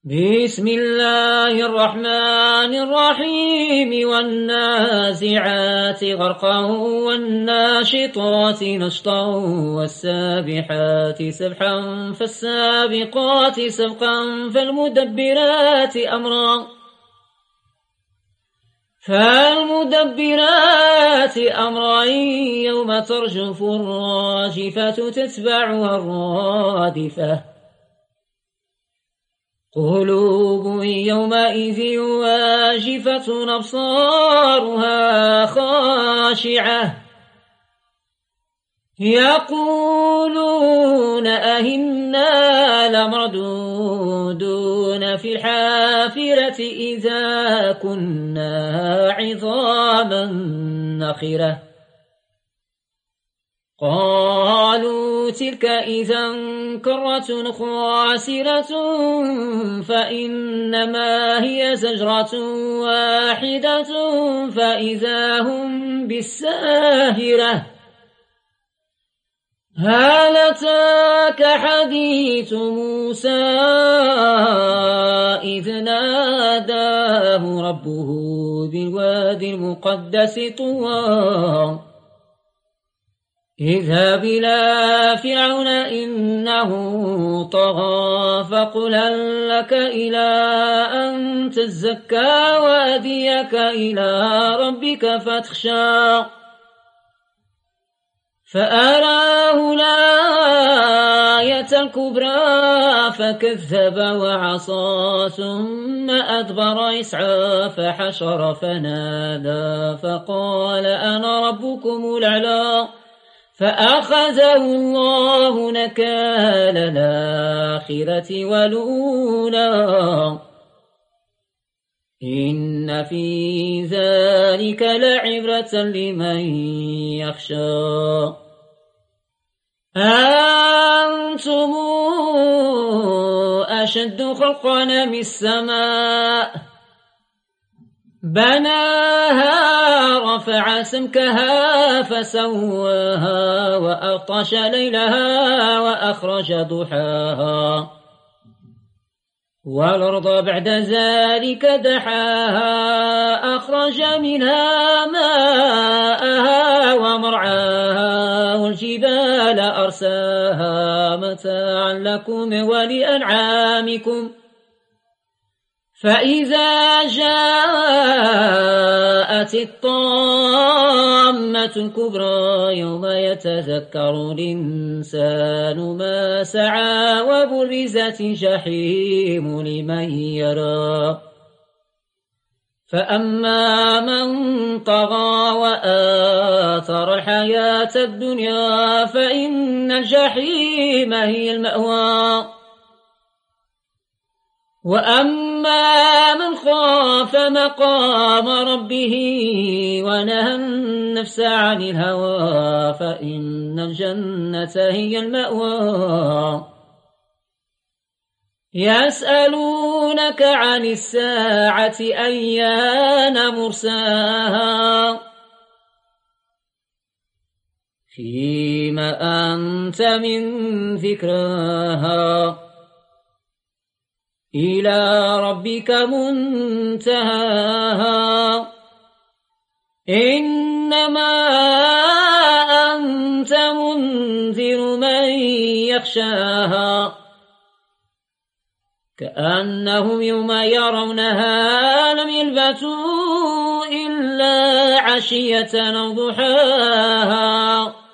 بسم الله الرحمن الرحيم والنازعات غرقا والناشطات نشطا والسابحات سبحا فالسابقات سبقا فالمدبرات أمرا يوم ترجف الراجفة تتبعها الرادفة قلوب يومئذ واجفة أبصارها خاشعة يقولون أئنا لمردودون في الحافرة إذا كنا عظاما نخرة قالوا تلك إذا كرة خاسرة فإنما هي زجرة واحدة فإذا هم بالساهرة هل أتاك حديث موسى إذ ناداه ربه بالوادي المقدس طوى اذهب إلى فرعون إنه طغى فقل هل لك إلى أن تزكى وأهديك إلى ربك فتخشى فأراه الآية الكبرى فكذب وعصى ثم أدبر يسعى فحشر فنادى فقال أنا ربكم الأعلى فأخذه الله نكال الآخرة والأولى إن في ذلك لعبرة لمن يخشى أنتم أشد خلقا من السماء بناها رفع سمكها فسواها وأغطش ليلها وأخرج ضحاها والأرض بعد ذلك دحاها أخرج منها ماءها ومرعاها والجبال أرساها متاعا لكم ولأنعامكم فإذا جاءت الطامة الكبرى يوم يتذكر الإنسان ما سعى وبرزت الجحيم لمن يرى فأما من طغى وآثر الحياة الدنيا فإن الجحيم هي المأوى وأما من خاف مقام ربه ونهى النفس عن الهوى فإن الجنة هي المأوى يسألونك عن الساعة أيان مرساها فيم أنت من ذكراها إلى ربك منتهاها إنما أنت منذر من يخشاها كأنهم يوم يرونها لم يلبثوا إلا عشية أو ضحاها